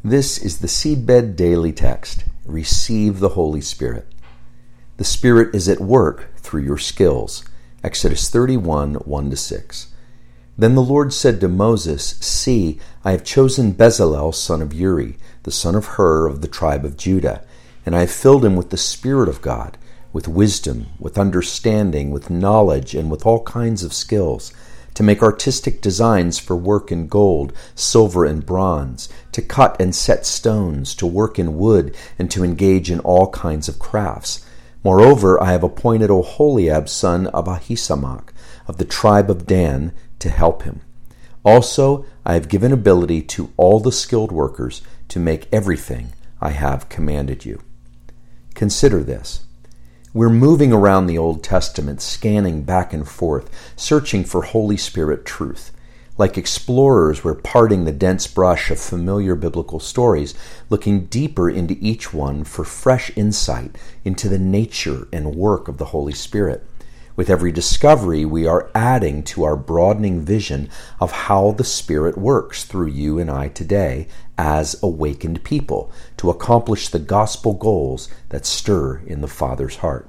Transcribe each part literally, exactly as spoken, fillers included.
This is the Seedbed Daily Text. Receive the Holy Spirit. The Spirit is at work through your skills. Exodus thirty-one, one to six. Then the Lord said to Moses, See, I have chosen Bezalel, son of Uri, the son of Hur of the tribe of Judah, and I have filled him with the Spirit of God, with wisdom, with understanding, with knowledge, and with all kinds of skills, to make artistic designs for work in gold, silver, and bronze, to cut and set stones, to work in wood, and to engage in all kinds of crafts. Moreover, I have appointed Oholiab, son of Ahisamach, of the tribe of Dan, to help him. Also, I have given ability to all the skilled workers to make everything I have commanded you. Consider this. We're moving around the Old Testament, scanning back and forth, searching for Holy Spirit truth. Like explorers, we're parting the dense brush of familiar biblical stories, looking deeper into each one for fresh insight into the nature and work of the Holy Spirit. With every discovery, we are adding to our broadening vision of how the Spirit works through you and I today as awakened people to accomplish the gospel goals that stir in the Father's heart.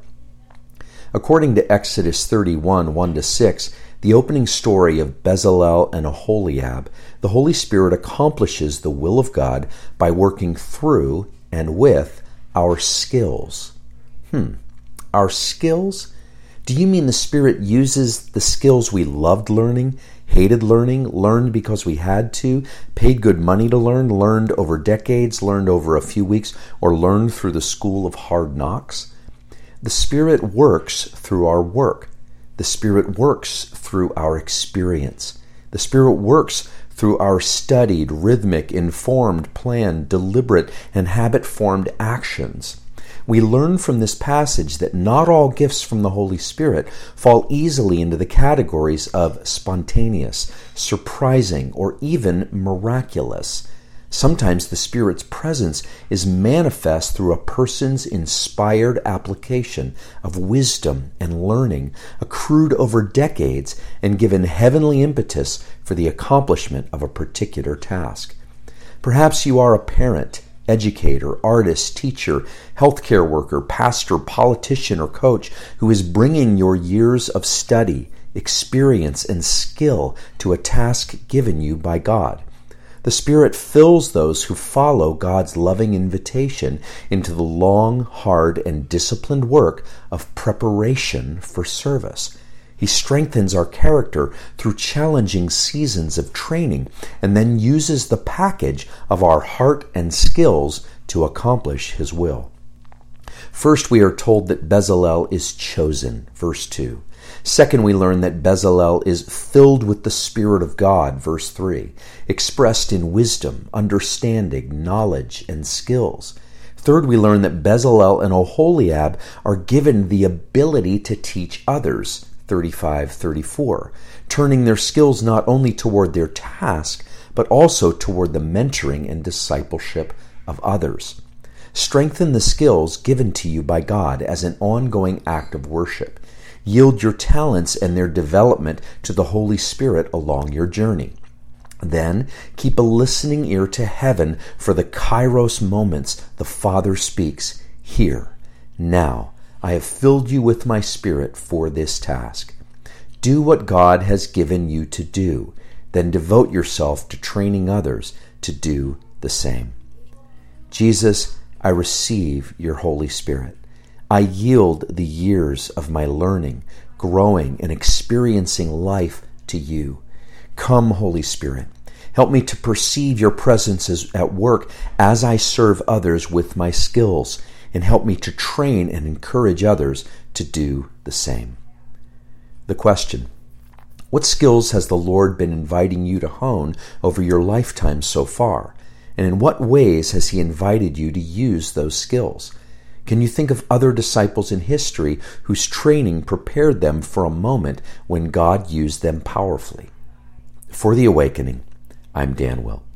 According to Exodus thirty-one, one to six, the opening story of Bezalel and Oholiab, the Holy Spirit accomplishes the will of God by working through and with our skills. Hmm, our skills? Do you mean the Spirit uses the skills we loved learning, hated learning, learned because we had to, paid good money to learn, learned over decades, learned over a few weeks, or learned through the school of hard knocks? The Spirit works through our work. The Spirit works through our experience. The Spirit works through our studied, rhythmic, informed, planned, deliberate, and habit-formed actions. We learn from this passage that not all gifts from the Holy Spirit fall easily into the categories of spontaneous, surprising, or even miraculous. Sometimes the Spirit's presence is manifest through a person's inspired application of wisdom and learning accrued over decades and given heavenly impetus for the accomplishment of a particular task. Perhaps you are a parent, educator, artist, teacher, healthcare worker, pastor, politician, or coach who is bringing your years of study, experience, and skill to a task given you by God. The Spirit fills those who follow God's loving invitation into the long, hard, and disciplined work of preparation for service. He strengthens our character through challenging seasons of training and then uses the package of our heart and skills to accomplish His will. First, we are told that Bezalel is chosen, verse two. Second, we learn that Bezalel is filled with the Spirit of God, verse three, expressed in wisdom, understanding, knowledge, and skills. Third, we learn that Bezalel and Oholiab are given the ability to teach others, thirty-five, thirty-four, turning their skills not only toward their task, but also toward the mentoring and discipleship of others. Strengthen the skills given to you by God as an ongoing act of worship. Yield your talents and their development to the Holy Spirit along your journey. Then keep a listening ear to heaven for the kairos moments the Father speaks. Here, now, I have filled you with my Spirit for this task. Do what God has given you to do, then devote yourself to training others to do the same. Jesus, I receive your Holy Spirit. I yield the years of my learning, growing, and experiencing life to you. Come, Holy Spirit, help me to perceive your presence as, at work as I serve others with my skills, and help me to train and encourage others to do the same. The question: what skills has the Lord been inviting you to hone over your lifetime so far? And in what ways has He invited you to use those skills? Can you think of other disciples in history whose training prepared them for a moment when God used them powerfully? For The Awakening, I'm Dan Will.